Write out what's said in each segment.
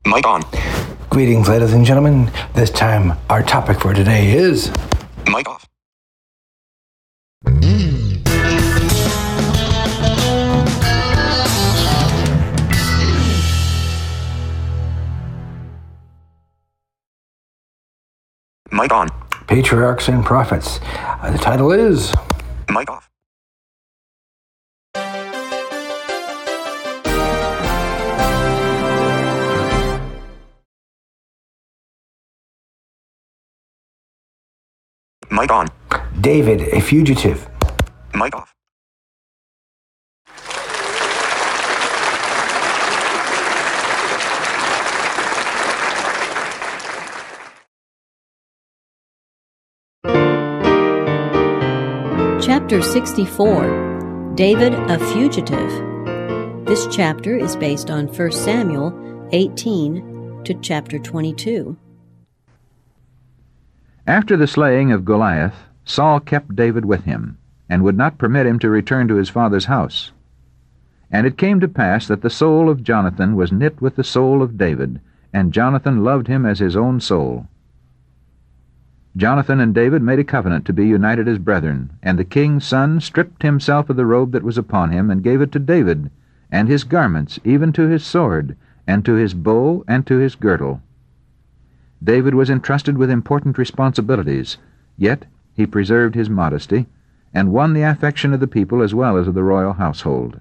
Mic on. Greetings, ladies and gentlemen. This time, our topic for today is... Mic off. Mic on. Patriarchs and Prophets. The title is... Mic off. Mic on. David, a fugitive. Mic off. Chapter 64, David a Fugitive. This chapter is based on 1 Samuel 18 to chapter 22. After the slaying of Goliath, Saul kept David with him, and would not permit him to return to his father's house. And it came to pass that the soul of Jonathan was knit with the soul of David, and Jonathan loved him as his own soul. Jonathan and David made a covenant to be united as brethren, and the king's son stripped himself of the robe that was upon him, and gave it to David, and his garments, even to his sword, and to his bow, and to his girdle. David was entrusted with important responsibilities, yet he preserved his modesty, and won the affection of the people as well as of the royal household.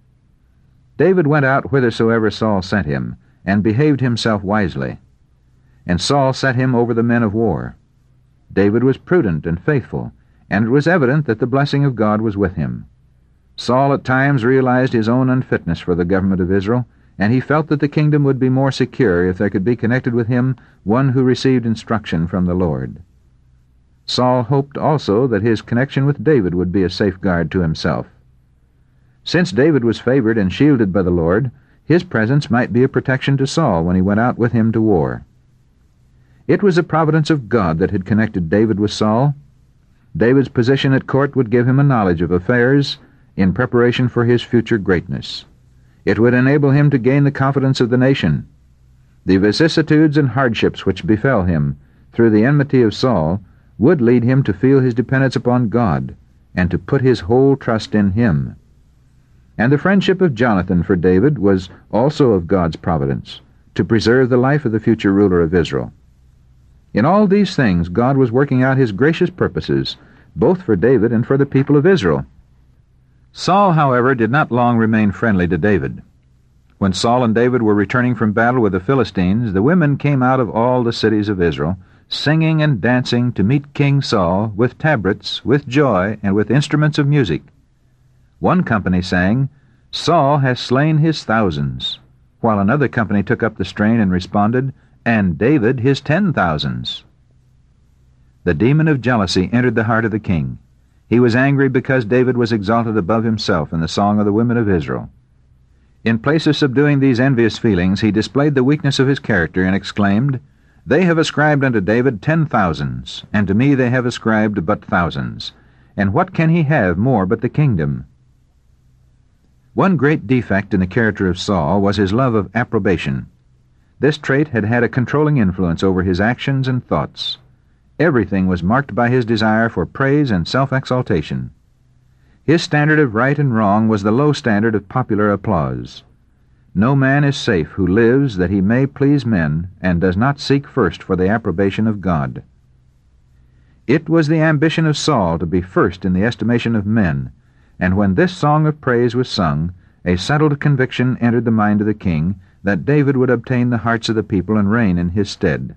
David went out whithersoever Saul sent him, and behaved himself wisely. And Saul set him over the men of war. David was prudent and faithful, and it was evident that the blessing of God was with him. Saul at times realized his own unfitness for the government of Israel, and he felt that the kingdom would be more secure if there could be connected with him one who received instruction from the Lord. Saul hoped also that his connection with David would be a safeguard to himself. Since David was favored and shielded by the Lord, his presence might be a protection to Saul when he went out with him to war. It was the providence of God that had connected David with Saul. David's position at court would give him a knowledge of affairs in preparation for his future greatness. It would enable him to gain the confidence of the nation. The vicissitudes and hardships which befell him through the enmity of Saul would lead him to feel his dependence upon God and to put his whole trust in him. And the friendship of Jonathan for David was also of God's providence, to preserve the life of the future ruler of Israel. In all these things God was working out his gracious purposes, both for David and for the people of Israel. Saul, however, did not long remain friendly to David. When Saul and David were returning from battle with the Philistines, the women came out of all the cities of Israel, singing and dancing to meet King Saul with tabrets, with joy, and with instruments of music. One company sang, "Saul has slain his thousands," while another company took up the strain and responded, "And David his 10,000s." The demon of jealousy entered the heart of the king. He was angry because David was exalted above himself in the song of the women of Israel. In place of subduing these envious feelings, he displayed the weakness of his character and exclaimed, "They have ascribed unto David 10,000s, and to me they have ascribed but thousands. And what can he have more but the kingdom?" One great defect in the character of Saul was his love of approbation. This trait had had a controlling influence over his actions and thoughts. Everything was marked by his desire for praise and self-exaltation. His standard of right and wrong was the low standard of popular applause. No man is safe who lives that he may please men and does not seek first for the approbation of God. It was the ambition of Saul to be first in the estimation of men, and when this song of praise was sung, a settled conviction entered the mind of the king that David would obtain the hearts of the people and reign in his stead.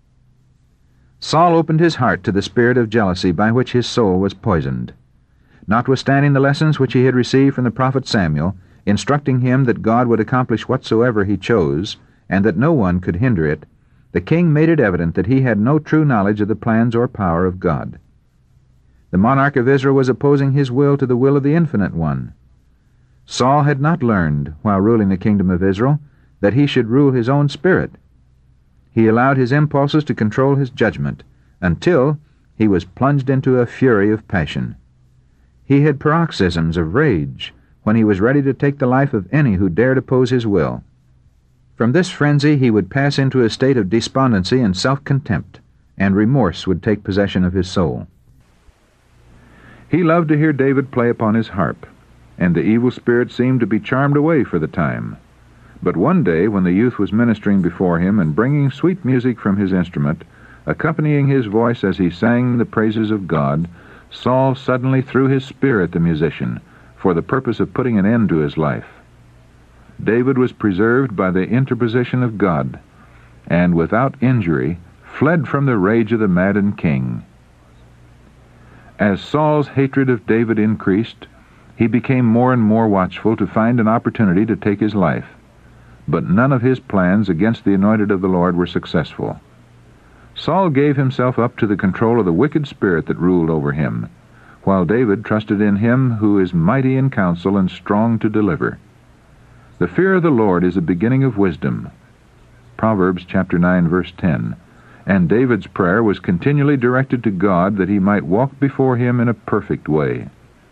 Saul opened his heart to the spirit of jealousy by which his soul was poisoned. Notwithstanding the lessons which he had received from the prophet Samuel, instructing him that God would accomplish whatsoever he chose, and that no one could hinder it, the king made it evident that he had no true knowledge of the plans or power of God. The monarch of Israel was opposing his will to the will of the Infinite One. Saul had not learned, while ruling the kingdom of Israel, that he should rule his own spirit. He allowed his impulses to control his judgment, until he was plunged into a fury of passion. He had paroxysms of rage when he was ready to take the life of any who dared oppose his will. From this frenzy he would pass into a state of despondency and self-contempt, and remorse would take possession of his soul. He loved to hear David play upon his harp, and the evil spirit seemed to be charmed away for the time. But one day, when the youth was ministering before him and bringing sweet music from his instrument, accompanying his voice as he sang the praises of God, Saul suddenly threw his spear at the musician for the purpose of putting an end to his life. David was preserved by the interposition of God, and without injury fled from the rage of the maddened king. As Saul's hatred of David increased, he became more and more watchful to find an opportunity to take his life. But none of his plans against the anointed of the Lord were successful. Saul gave himself up to the control of the wicked spirit that ruled over him, while David trusted in him who is mighty in counsel and strong to deliver. The fear of the Lord is the beginning of wisdom. Proverbs chapter 9, verse 10. And David's prayer was continually directed to God that he might walk before him in a perfect way.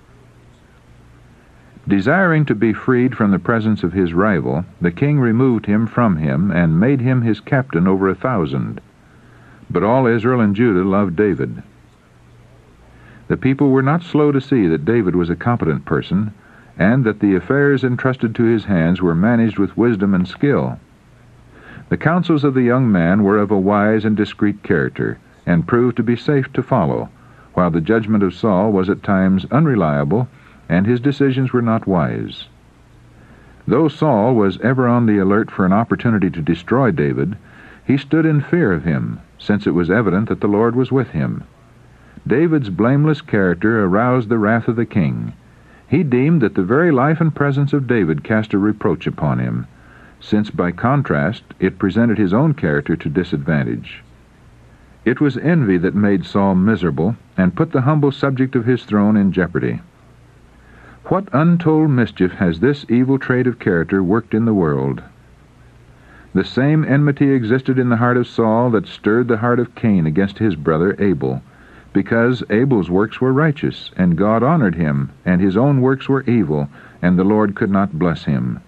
Desiring to be freed from the presence of his rival, the king removed him from him and made him his captain over 1,000. But all Israel and Judah loved David. The people were not slow to see that David was a competent person, and that the affairs entrusted to his hands were managed with wisdom and skill. The counsels of the young man were of a wise and discreet character, and proved to be safe to follow, while the judgment of Saul was at times unreliable, and his decisions were not wise. Though Saul was ever on the alert for an opportunity to destroy David, he stood in fear of him, since it was evident that the Lord was with him. David's blameless character aroused the wrath of the king. He deemed that the very life and presence of David cast a reproach upon him, since by contrast it presented his own character to disadvantage. It was envy that made Saul miserable and put the humble subject of his throne in jeopardy. What untold mischief has this evil trait of character worked in the world? The same enmity existed in the heart of Saul that stirred the heart of Cain against his brother Abel, because Abel's works were righteous, and God honored him, and his own works were evil, and the Lord could not bless him.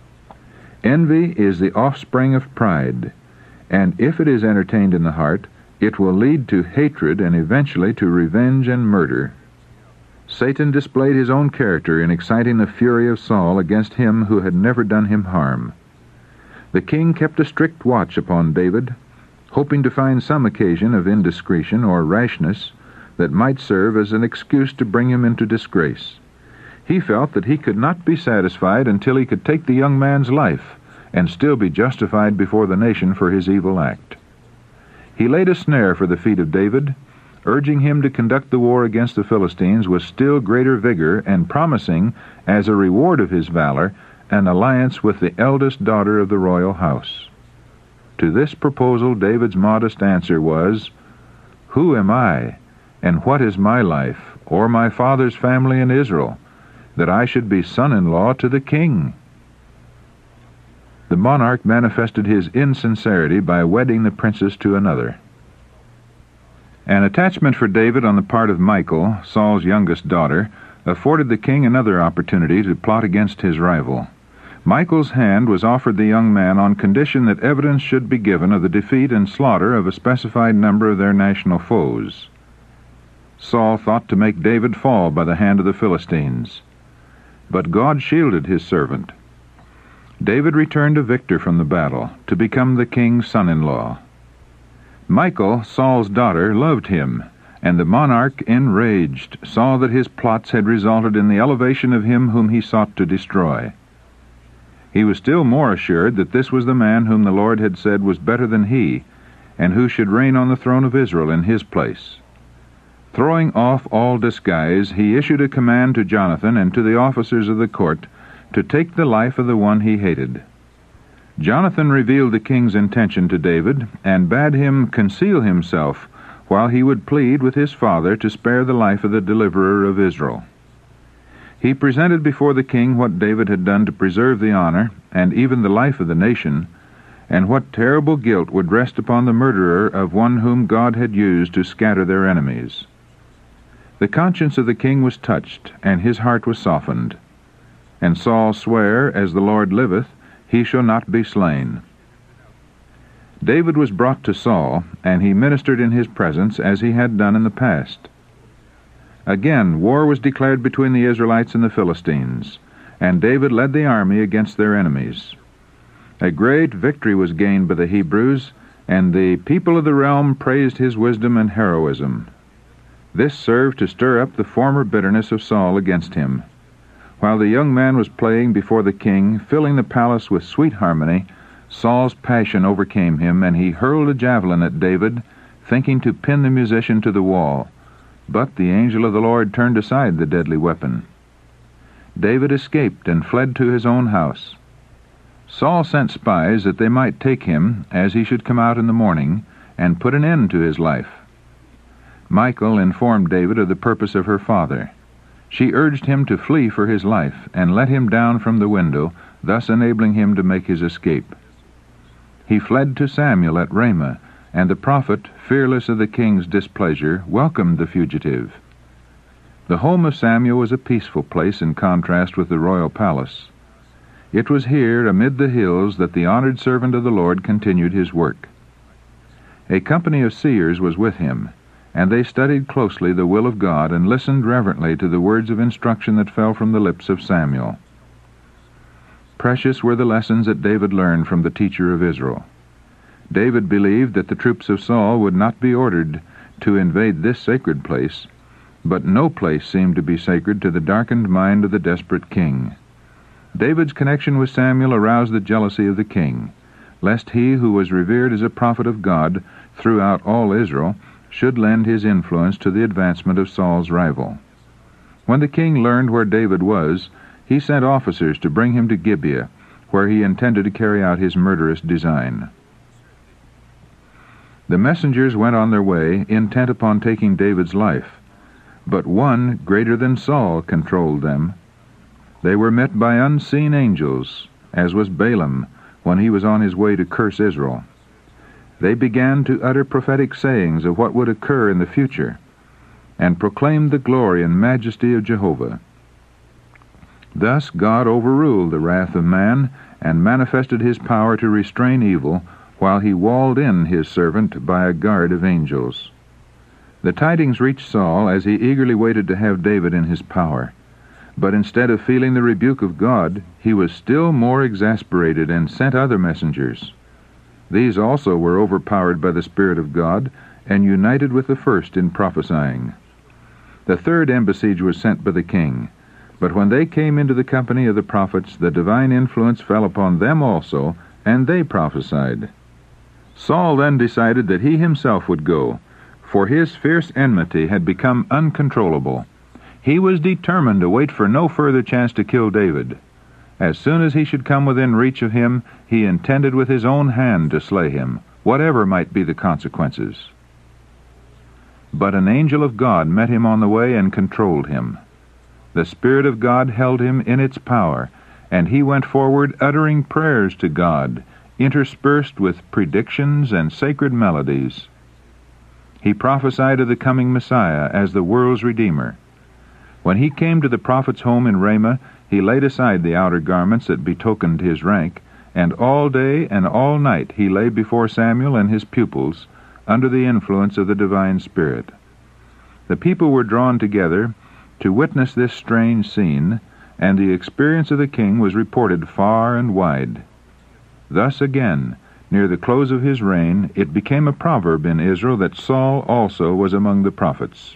Envy is the offspring of pride, and if it is entertained in the heart, it will lead to hatred and eventually to revenge and murder. Satan displayed his own character in exciting the fury of Saul against him who had never done him harm. The king kept a strict watch upon David, hoping to find some occasion of indiscretion or rashness that might serve as an excuse to bring him into disgrace. He felt that he could not be satisfied until he could take the young man's life and still be justified before the nation for his evil act. He laid a snare for the feet of David, urging him to conduct the war against the Philistines with still greater vigor and promising, as a reward of his valor, an alliance with the eldest daughter of the royal house. To this proposal David's modest answer was, "Who am I, and what is my life, or my father's family in Israel, that I should be son-in-law to the king?" The monarch manifested his insincerity by wedding the princess to another. An attachment for David on the part of Michal, Saul's youngest daughter, afforded the king another opportunity to plot against his rival. Michal's hand was offered the young man on condition that evidence should be given of the defeat and slaughter of a specified number of their national foes. Saul thought to make David fall by the hand of the Philistines. But God shielded his servant. David returned a victor from the battle, to become the king's son-in-law. Michal, Saul's daughter, loved him, and the monarch, enraged, saw that his plots had resulted in the elevation of him whom he sought to destroy. He was still more assured that this was the man whom the Lord had said was better than he, and who should reign on the throne of Israel in his place. Throwing off all disguise, he issued a command to Jonathan and to the officers of the court to take the life of the one he hated. Jonathan revealed the king's intention to David, and bade him conceal himself while he would plead with his father to spare the life of the deliverer of Israel. He presented before the king what David had done to preserve the honor and even the life of the nation, and what terrible guilt would rest upon the murderer of one whom God had used to scatter their enemies. The conscience of the king was touched, and his heart was softened. And Saul sware, "As the Lord liveth, he shall not be slain. David was brought to Saul, and he ministered in his presence as he had done in the past. Again, war was declared between the Israelites and the Philistines, and David led the army against their enemies. A great victory was gained by the Hebrews, and the people of the realm praised his wisdom and heroism. This served to stir up the former bitterness of Saul against him. While the young man was playing before the king, filling the palace with sweet harmony, Saul's passion overcame him, and he hurled a javelin at David, thinking to pin the musician to the wall. But the angel of the Lord turned aside the deadly weapon. David escaped and fled to his own house. Saul sent spies that they might take him, as he should come out in the morning, and put an end to his life. Michal informed David of the purpose of her father. She urged him to flee for his life, and let him down from the window, thus enabling him to make his escape. He fled to Samuel at Ramah, and the prophet, fearless of the king's displeasure, welcomed the fugitive. The home of Samuel was a peaceful place in contrast with the royal palace. It was here, amid the hills, that the honored servant of the Lord continued his work. A company of seers was with him, and they studied closely the will of God and listened reverently to the words of instruction that fell from the lips of Samuel. Precious were the lessons that David learned from the teacher of Israel. David believed that the troops of Saul would not be ordered to invade this sacred place, but no place seemed to be sacred to the darkened mind of the desperate king. David's connection with Samuel aroused the jealousy of the king, lest he who was revered as a prophet of God throughout all Israel should lend his influence to the advancement of Saul's rival. When the king learned where David was, he sent officers to bring him to Gibeah, where he intended to carry out his murderous design. The messengers went on their way, intent upon taking David's life, but one greater than Saul controlled them. They were met by unseen angels, as was Balaam when he was on his way to curse Israel. They began to utter prophetic sayings of what would occur in the future, and proclaimed the glory and majesty of Jehovah. Thus God overruled the wrath of man, and manifested his power to restrain evil, while he walled in his servant by a guard of angels. The tidings reached Saul as he eagerly waited to have David in his power. But instead of feeling the rebuke of God, he was still more exasperated and sent other messengers. These also were overpowered by the Spirit of God, and united with the first in prophesying. The third embassage was sent by the king, but when they came into the company of the prophets, the divine influence fell upon them also, and they prophesied. Saul then decided that he himself would go, for his fierce enmity had become uncontrollable. He was determined to wait for no further chance to kill David. As soon as he should come within reach of him, he intended with his own hand to slay him, whatever might be the consequences. But an angel of God met him on the way and controlled him. The Spirit of God held him in its power, and he went forward uttering prayers to God, interspersed with predictions and sacred melodies. He prophesied of the coming Messiah as the world's Redeemer. When he came to the prophet's home in Ramah, he laid aside the outer garments that betokened his rank, and all day and all night he lay before Samuel and his pupils, under the influence of the divine Spirit. The people were drawn together to witness this strange scene, and the experience of the king was reported far and wide. Thus again, near the close of his reign, it became a proverb in Israel that Saul also was among the prophets.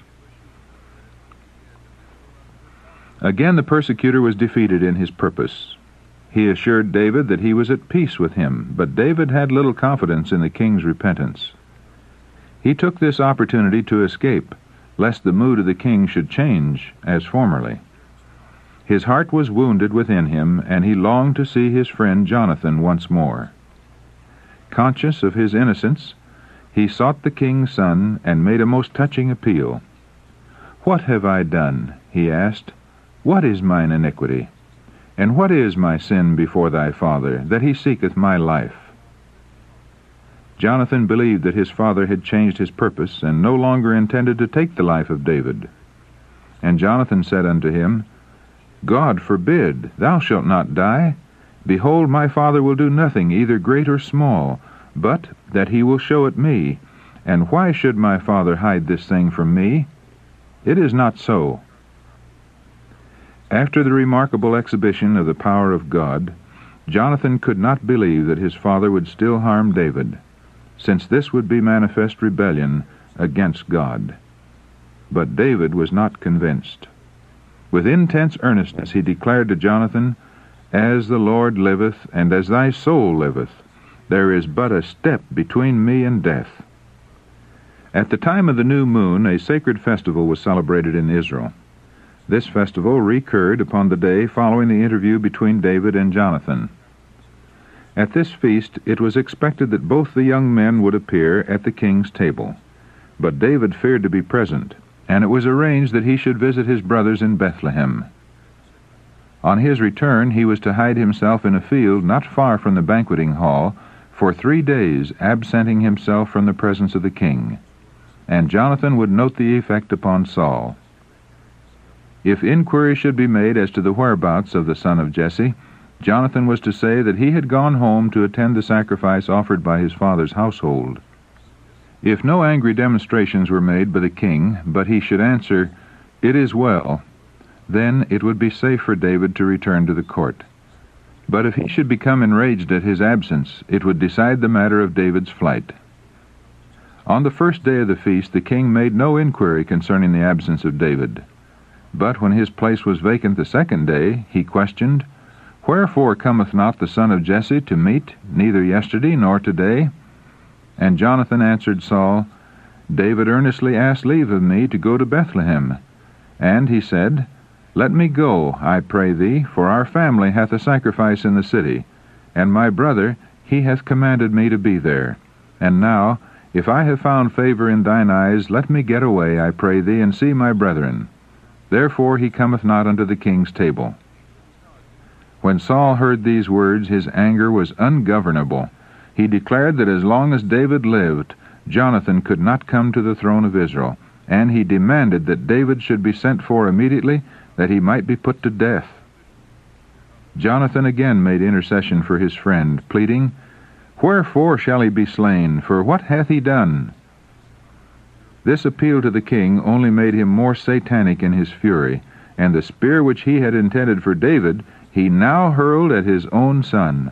Again the persecutor was defeated in his purpose. He assured David that he was at peace with him, but David had little confidence in the king's repentance. He took this opportunity to escape, lest the mood of the king should change as formerly. His heart was wounded within him, and he longed to see his friend Jonathan once more. Conscious of his innocence, he sought the king's son and made a most touching appeal. "What have I done?" he asked. "What is mine iniquity? And what is my sin before thy father, that he seeketh my life?" Jonathan believed that his father had changed his purpose, and no longer intended to take the life of David. And Jonathan said unto him, "God forbid, thou shalt not die. Behold, my father will do nothing, either great or small, but that he will show it me. And why should my father hide this thing from me? It is not so." After the remarkable exhibition of the power of God, Jonathan could not believe that his father would still harm David, since this would be manifest rebellion against God. But David was not convinced. With intense earnestness he declared to Jonathan, "As the Lord liveth, and as thy soul liveth, there is but a step between me and death." At the time of the new moon, a sacred festival was celebrated in Israel. This festival recurred upon the day following the interview between David and Jonathan. At this feast, it was expected that both the young men would appear at the king's table. But David feared to be present, and it was arranged that he should visit his brothers in Bethlehem. On his return, he was to hide himself in a field not far from the banqueting hall for 3 days, absenting himself from the presence of the king. And Jonathan would note the effect upon Saul. If inquiry should be made as to the whereabouts of the son of Jesse, Jonathan was to say that he had gone home to attend the sacrifice offered by his father's household. If no angry demonstrations were made by the king, but he should answer, "It is well," then it would be safe for David to return to the court. But if he should become enraged at his absence, it would decide the matter of David's flight. On the first day of the feast, the king made no inquiry concerning the absence of David. But when his place was vacant the second day, he questioned, "Wherefore cometh not the son of Jesse to meat, neither yesterday nor today?" And Jonathan answered Saul, "David earnestly asked leave of me to go to Bethlehem. And he said, Let me go, I pray thee, for our family hath a sacrifice in the city, and my brother, he hath commanded me to be there. And now, if I have found favor in thine eyes, let me get away, I pray thee, and see my brethren. Therefore he cometh not unto the king's table." When Saul heard these words, his anger was ungovernable. He declared that as long as David lived, Jonathan could not come to the throne of Israel, and he demanded that David should be sent for immediately, that he might be put to death. Jonathan again made intercession for his friend, pleading, "Wherefore shall he be slain? For what hath he done?" This appeal to the king only made him more satanic in his fury, and the spear which he had intended for David he now hurled at his own son.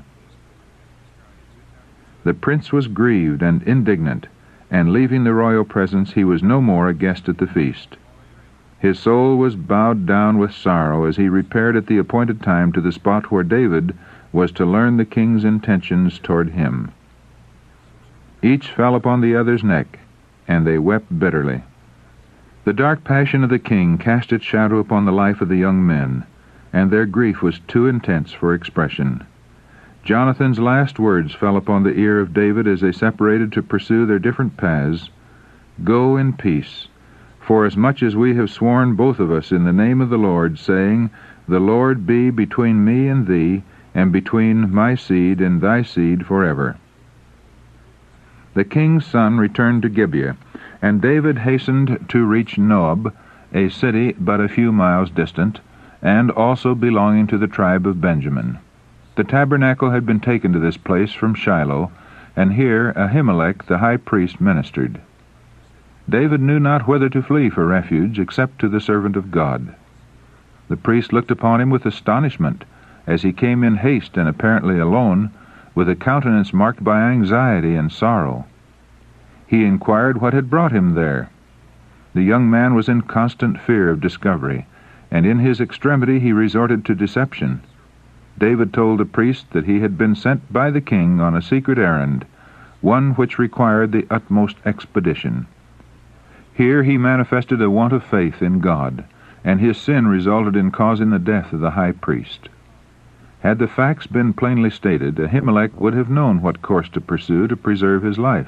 The prince was grieved and indignant, and leaving the royal presence, he was no more a guest at the feast. His soul was bowed down with sorrow as he repaired at the appointed time to the spot where David was to learn the king's intentions toward him. Each fell upon the other's neck, and they wept bitterly. The dark passion of the king cast its shadow upon the life of the young men, and their grief was too intense for expression. Jonathan's last words fell upon the ear of David as they separated to pursue their different paths. "Go in peace, for as much as we have sworn both of us in the name of the Lord, saying, The Lord be between me and thee, and between my seed and thy seed forever." The king's son returned to Gibeah, and David hastened to reach Nob, a city but a few miles distant, and also belonging to the tribe of Benjamin. The tabernacle had been taken to this place from Shiloh, and here Ahimelech the high priest ministered. David knew not whither to flee for refuge except to the servant of God. The priest looked upon him with astonishment as he came in haste and apparently alone, with a countenance marked by anxiety and sorrow. He inquired what had brought him there. The young man was in constant fear of discovery, and in his extremity he resorted to deception. David told the priest that he had been sent by the king on a secret errand, one which required the utmost expedition. Here he manifested a want of faith in God, and his sin resulted in causing the death of the high priest. Had the facts been plainly stated, Ahimelech would have known what course to pursue to preserve his life.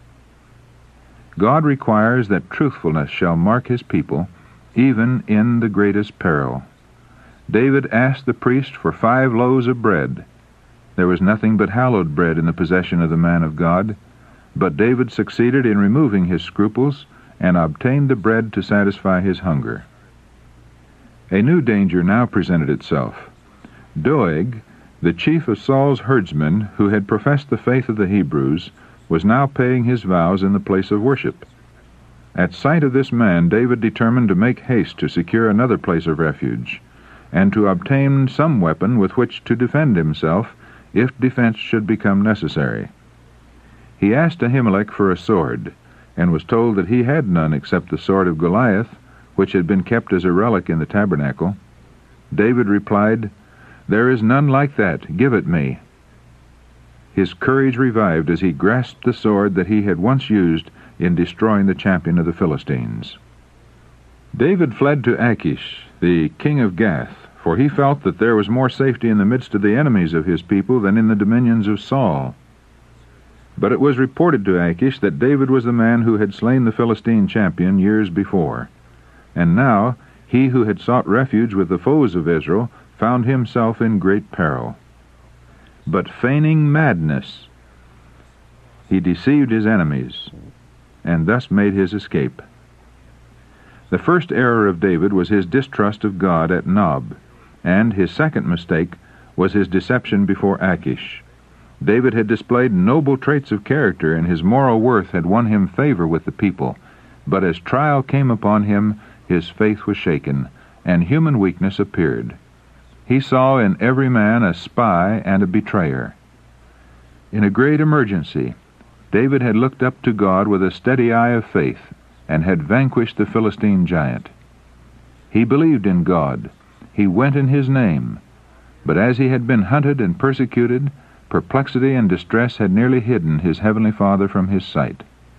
God requires that truthfulness shall mark his people, even in the greatest peril. David asked the priest for 5 loaves of bread. There was nothing but hallowed bread in the possession of the man of God, but David succeeded in removing his scruples and obtained the bread to satisfy his hunger. A new danger now presented itself. Doeg, The chief of Saul's herdsmen, who had professed the faith of the Hebrews, was now paying his vows in the place of worship. At sight of this man, David determined to make haste to secure another place of refuge, and to obtain some weapon with which to defend himself if defense should become necessary. He asked Ahimelech for a sword, and was told that he had none except the sword of Goliath, which had been kept as a relic in the tabernacle. David replied, "There is none like that. Give it me." His courage revived as he grasped the sword that he had once used in destroying the champion of the Philistines. David fled to Achish, the king of Gath, for he felt that there was more safety in the midst of the enemies of his people than in the dominions of Saul. But it was reported to Achish that David was the man who had slain the Philistine champion years before, and now he who had sought refuge with the foes of Israel found himself in great peril. But feigning madness, he deceived his enemies, and thus made his escape. The first error of David was his distrust of God at Nob, and his second mistake was his deception before Achish. David had displayed noble traits of character, and his moral worth had won him favor with the people. But as trial came upon him, his faith was shaken, and human weakness appeared. He saw in every man a spy and a betrayer. In a great emergency, David had looked up to God with a steady eye of faith, and had vanquished the Philistine giant. He believed in God. He went in his name. But as he had been hunted and persecuted, perplexity and distress had nearly hidden his heavenly Father from his sight.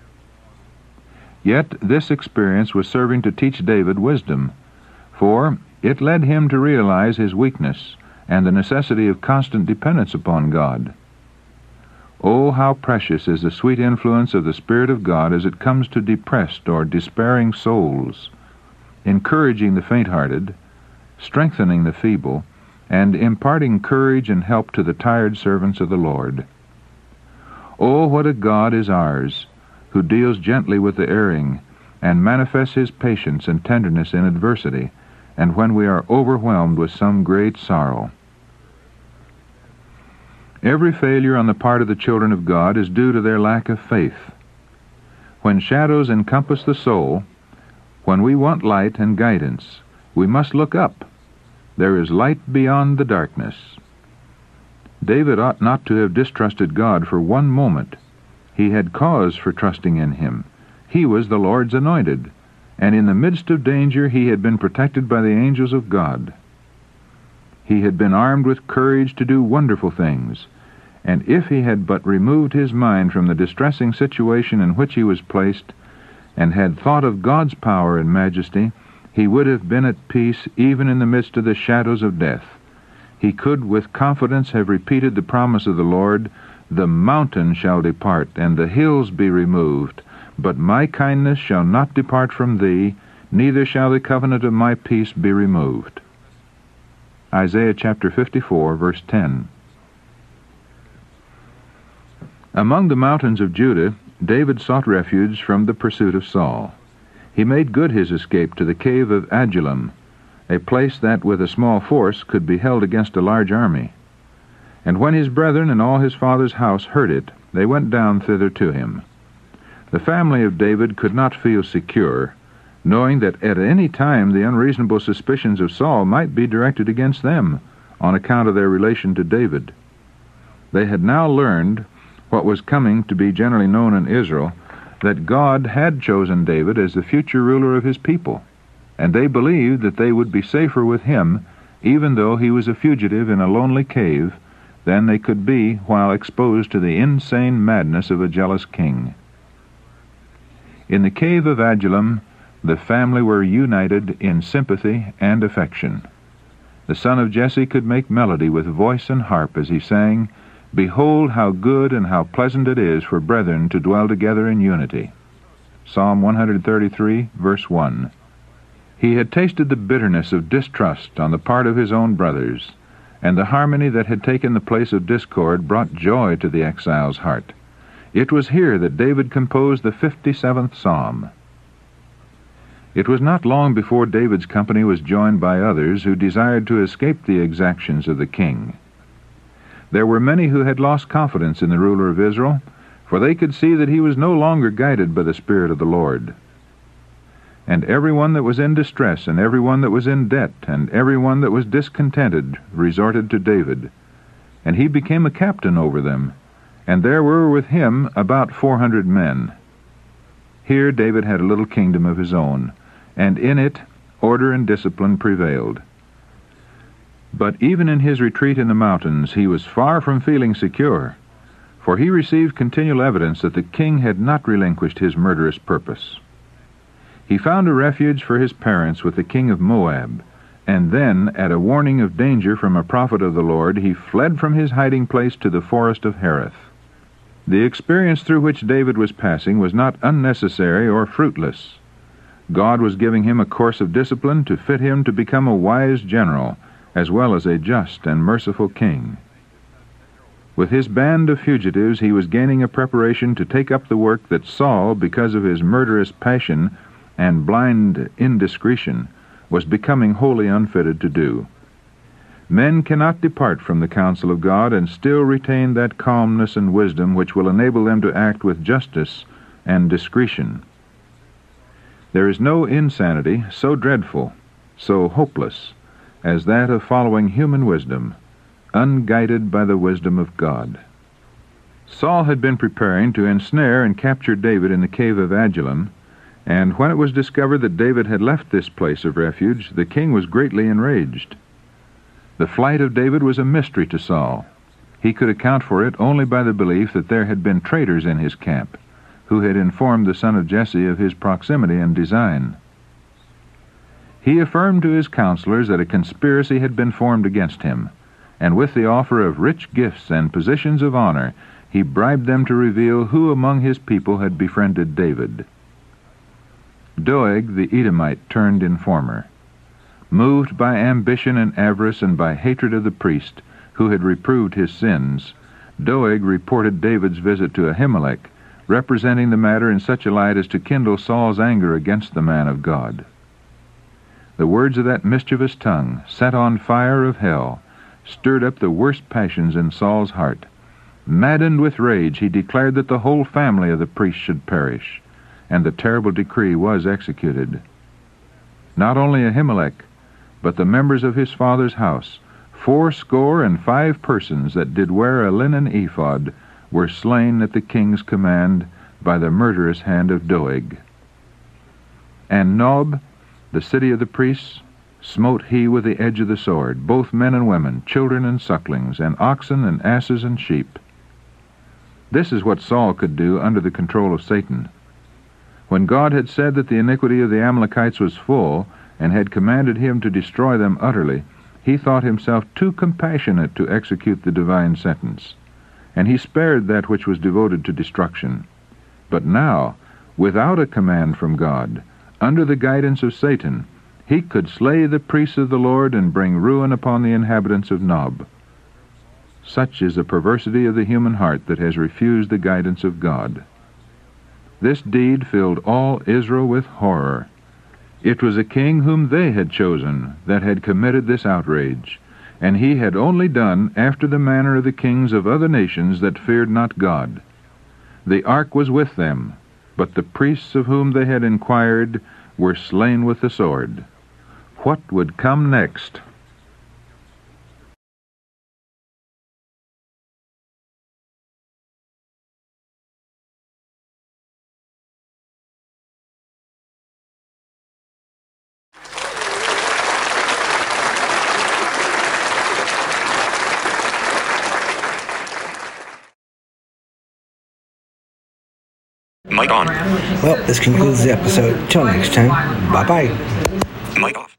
Yet this experience was serving to teach David wisdom, for it led him to realize his weakness and the necessity of constant dependence upon God. Oh, how precious is the sweet influence of the Spirit of God as it comes to depressed or despairing souls, encouraging the faint-hearted, strengthening the feeble, and imparting courage and help to the tired servants of the Lord. Oh, what a God is ours, who deals gently with the erring, and manifests his patience and tenderness in adversity, and when we are overwhelmed with some great sorrow. Every failure on the part of the children of God is due to their lack of faith. When shadows encompass the soul, when we want light and guidance, we must look up. There is light beyond the darkness. David ought not to have distrusted God for one moment. He had cause for trusting in him. He was the Lord's anointed, and in the midst of danger he had been protected by the angels of God. He had been armed with courage to do wonderful things, and if he had but removed his mind from the distressing situation in which he was placed, and had thought of God's power and majesty, he would have been at peace even in the midst of the shadows of death. He could with confidence have repeated the promise of the Lord, "The mountain shall depart, and the hills be removed, but my kindness shall not depart from thee, neither shall the covenant of my peace be removed." Isaiah chapter 54, verse 10. Among the mountains of Judah, David sought refuge from the pursuit of Saul. He made good his escape to the cave of Adullam, a place that with a small force could be held against a large army. And when his brethren and all his father's house heard it, they went down thither to him. The family of David could not feel secure, knowing that at any time the unreasonable suspicions of Saul might be directed against them on account of their relation to David. They had now learned what was coming to be generally known in Israel, that God had chosen David as the future ruler of his people, and they believed that they would be safer with him, even though he was a fugitive in a lonely cave, than they could be while exposed to the insane madness of a jealous king. In the cave of Adullam, the family were united in sympathy and affection. The son of Jesse could make melody with voice and harp as he sang, "Behold how good and how pleasant it is for brethren to dwell together in unity." Psalm 133, verse 1. He had tasted the bitterness of distrust on the part of his own brothers, and the harmony that had taken the place of discord brought joy to the exile's heart. It was here that David composed the 57th Psalm. It was not long before David's company was joined by others who desired to escape the exactions of the king. There were many who had lost confidence in the ruler of Israel, for they could see that he was no longer guided by the Spirit of the Lord. And everyone that was in distress, and everyone that was in debt, and everyone that was discontented, resorted to David. And he became a captain over them, and there were with him about 400 men. Here David had a little kingdom of his own, and in it order and discipline prevailed. But even in his retreat in the mountains he was far from feeling secure, for he received continual evidence that the king had not relinquished his murderous purpose. He found a refuge for his parents with the king of Moab, and then, at a warning of danger from a prophet of the Lord, he fled from his hiding place to the forest of Hereth. The experience through which David was passing was not unnecessary or fruitless. God was giving him a course of discipline to fit him to become a wise general, as well as a just and merciful king. With his band of fugitives, he was gaining a preparation to take up the work that Saul, because of his murderous passion and blind indiscretion, was becoming wholly unfitted to do. Men cannot depart from the counsel of God and still retain that calmness and wisdom which will enable them to act with justice and discretion. There is no insanity so dreadful, so hopeless, as that of following human wisdom, unguided by the wisdom of God. Saul had been preparing to ensnare and capture David in the cave of Adullam, and when it was discovered that David had left this place of refuge, the king was greatly enraged. The flight of David was a mystery to Saul. He could account for it only by the belief that there had been traitors in his camp, who had informed the son of Jesse of his proximity and design. He affirmed to his counselors that a conspiracy had been formed against him, and with the offer of rich gifts and positions of honor, he bribed them to reveal who among his people had befriended David. Doeg the Edomite turned informer. Moved by ambition and avarice and by hatred of the priest, who had reproved his sins, Doeg reported David's visit to Ahimelech, representing the matter in such a light as to kindle Saul's anger against the man of God. The words of that mischievous tongue, set on fire of hell, stirred up the worst passions in Saul's heart. Maddened with rage, he declared that the whole family of the priest should perish, and the terrible decree was executed. Not only Ahimelech, but the members of his father's house, 75 persons that did wear a linen ephod, were slain at the king's command by the murderous hand of Doeg. And Nob, the city of the priests, smote he with the edge of the sword, both men and women, children and sucklings, and oxen and asses and sheep. This is what Saul could do under the control of Satan. When God had said that the iniquity of the Amalekites was full, and had commanded him to destroy them utterly, he thought himself too compassionate to execute the divine sentence, and he spared that which was devoted to destruction. But now, without a command from God, under the guidance of Satan, he could slay the priests of the Lord and bring ruin upon the inhabitants of Nob. Such is the perversity of the human heart that has refused the guidance of God. This deed filled all Israel with horror. It was a king whom they had chosen that had committed this outrage, and he had only done after the manner of the kings of other nations that feared not God. The ark was with them, but the priests of whom they had inquired were slain with the sword. What would come next? Mic on. Well, this concludes the episode. Till next time, bye-bye. Mic off.